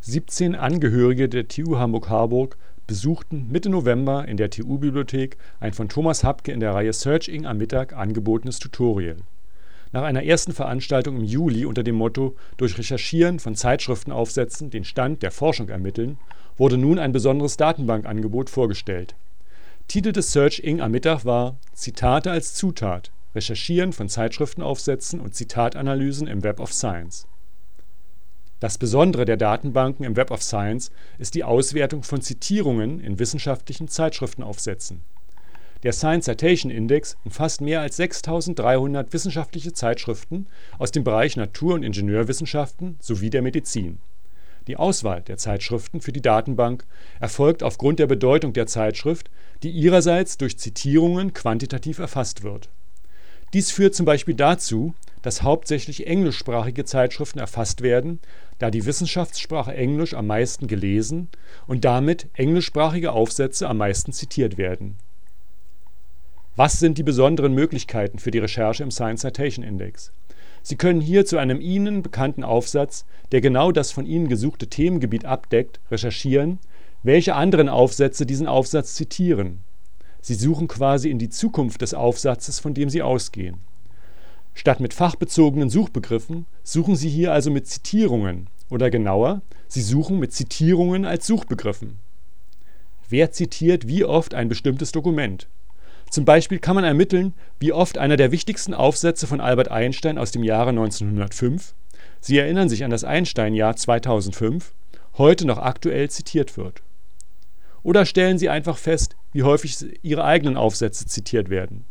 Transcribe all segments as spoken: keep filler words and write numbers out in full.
siebzehn Angehörige der T U Hamburg-Harburg besuchten Mitte November in der T U-Bibliothek ein von Thomas Hapke in der Reihe Searching am Mittag angebotenes Tutorial. Nach einer ersten Veranstaltung im Juli unter dem Motto „ Durch Recherchieren von Zeitschriftenaufsätzen den Stand der Forschung ermitteln “wurde nun ein besonderes Datenbankangebot vorgestellt. Titel des Searching am Mittag war „ Zitate als Zutat – Recherchieren von Zeitschriftenaufsätzen und Zitatanalysen im Web of Science”. Das Besondere der Datenbanken im Web of Science ist die Auswertung von Zitierungen in wissenschaftlichen Zeitschriftenaufsätzen. Der Science Citation Index umfasst mehr als sechstausenddreihundert wissenschaftliche Zeitschriften aus dem Bereich Natur- und Ingenieurwissenschaften sowie der Medizin. Die Auswahl der Zeitschriften für die Datenbank erfolgt aufgrund der Bedeutung der Zeitschrift, die ihrerseits durch Zitierungen quantitativ erfasst wird. Dies führt zum Beispiel dazu, dass hauptsächlich englischsprachige Zeitschriften erfasst werden, da die Wissenschaftssprache Englisch am meisten gelesen und damit englischsprachige Aufsätze am meisten zitiert werden. Was sind die besonderen Möglichkeiten für die Recherche im Science Citation Index? Sie können hier zu einem Ihnen bekannten Aufsatz, der genau das von Ihnen gesuchte Themengebiet abdeckt, recherchieren, welche anderen Aufsätze diesen Aufsatz zitieren. Sie suchen quasi in die Zukunft des Aufsatzes, von dem Sie ausgehen. Statt mit fachbezogenen Suchbegriffen suchen Sie hier also mit Zitierungen oder genauer, Sie suchen mit Zitierungen als Suchbegriffen. Wer zitiert wie oft ein bestimmtes Dokument? Zum Beispiel kann man ermitteln, wie oft einer der wichtigsten Aufsätze von Albert Einstein aus dem Jahre neunzehnhundertfünf, Sie erinnern sich an das Einstein-Jahr zweitausendfünf, heute noch aktuell zitiert wird. Oder stellen Sie einfach fest, wie häufig Ihre eigenen Aufsätze zitiert werden.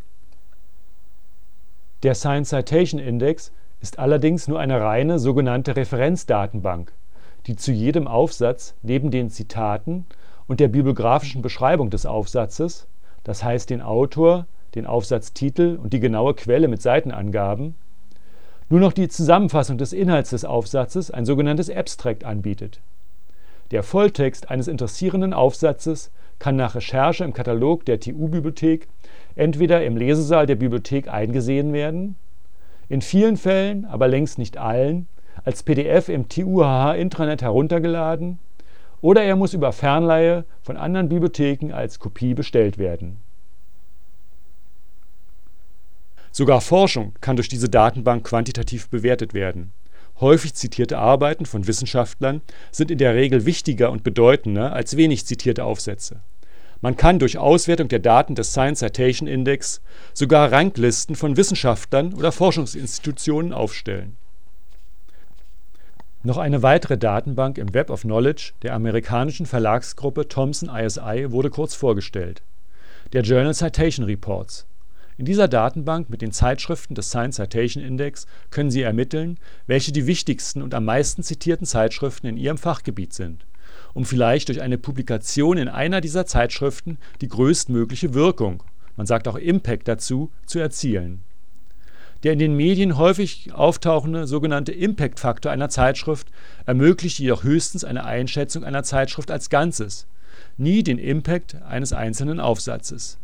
Der Science Citation Index ist allerdings nur eine reine sogenannte Referenzdatenbank, die zu jedem Aufsatz neben den Zitaten und der bibliografischen Beschreibung des Aufsatzes, das heißt den Autor, den Aufsatztitel und die genaue Quelle mit Seitenangaben, nur noch die Zusammenfassung des Inhalts des Aufsatzes, ein sogenanntes Abstract, anbietet. Der Volltext eines interessierenden Aufsatzes kann nach Recherche im Katalog der T U-Bibliothek entweder im Lesesaal der Bibliothek eingesehen werden, in vielen Fällen, aber längst nicht allen, als P D F im T U H H-Intranet heruntergeladen oder er muss über Fernleihe von anderen Bibliotheken als Kopie bestellt werden. Sogar Forschung kann durch diese Datenbank quantitativ bewertet werden. Häufig zitierte Arbeiten von Wissenschaftlern sind in der Regel wichtiger und bedeutender als wenig zitierte Aufsätze. Man kann durch Auswertung der Daten des Science Citation Index sogar Ranglisten von Wissenschaftlern oder Forschungsinstitutionen aufstellen. Noch eine weitere Datenbank im Web of Knowledge der amerikanischen Verlagsgruppe Thomson I S I wurde kurz vorgestellt: der Journal Citation Reports. In dieser Datenbank mit den Zeitschriften des Science Citation Index können Sie ermitteln, welche die wichtigsten und am meisten zitierten Zeitschriften in Ihrem Fachgebiet sind, um vielleicht durch eine Publikation in einer dieser Zeitschriften die größtmögliche Wirkung, man sagt auch Impact dazu, zu erzielen. Der in den Medien häufig auftauchende sogenannte Impact-Faktor einer Zeitschrift ermöglicht jedoch höchstens eine Einschätzung einer Zeitschrift als Ganzes, nie den Impact eines einzelnen Aufsatzes.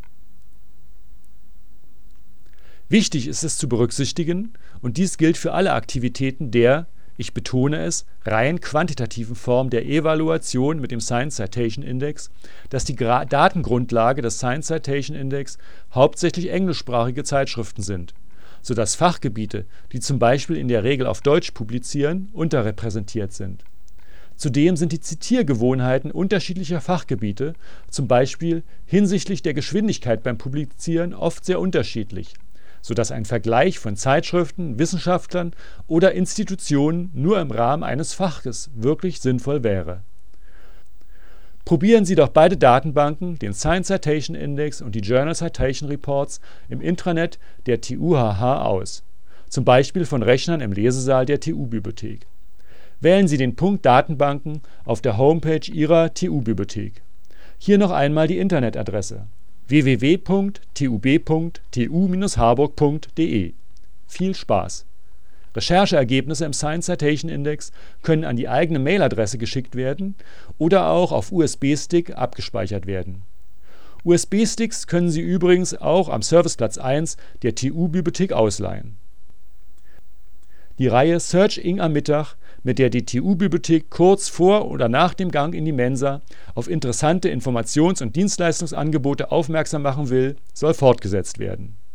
Wichtig ist es zu berücksichtigen, und dies gilt für alle Aktivitäten der, ich betone es, rein quantitativen Form der Evaluation mit dem Science Citation Index, dass die Gra- Datengrundlage des Science Citation Index hauptsächlich englischsprachige Zeitschriften sind, sodass Fachgebiete, die zum Beispiel in der Regel auf Deutsch publizieren, unterrepräsentiert sind. Zudem sind die Zitiergewohnheiten unterschiedlicher Fachgebiete, zum Beispiel hinsichtlich der Geschwindigkeit beim Publizieren, oft sehr unterschiedlich, sodass ein Vergleich von Zeitschriften, Wissenschaftlern oder Institutionen nur im Rahmen eines Faches wirklich sinnvoll wäre. Probieren Sie doch beide Datenbanken, den Science Citation Index und die Journal Citation Reports, im Intranet der T U H H aus, zum Beispiel von Rechnern im Lesesaal der T U-Bibliothek. Wählen Sie den Punkt Datenbanken auf der Homepage Ihrer T U-Bibliothek. Hier noch einmal die Internetadresse: w w w punkt t u b punkt t u Bindestrich harburg punkt d e. Viel Spaß! Rechercheergebnisse im Science Citation Index können an die eigene Mailadresse geschickt werden oder auch auf U S B-Stick abgespeichert werden. U S B-Sticks können Sie übrigens auch am Serviceplatz eins der T U-Bibliothek ausleihen. Die Reihe Search Inc am Mittag, mit der die T U-Bibliothek kurz vor oder nach dem Gang in die Mensa auf interessante Informations- und Dienstleistungsangebote aufmerksam machen will, soll fortgesetzt werden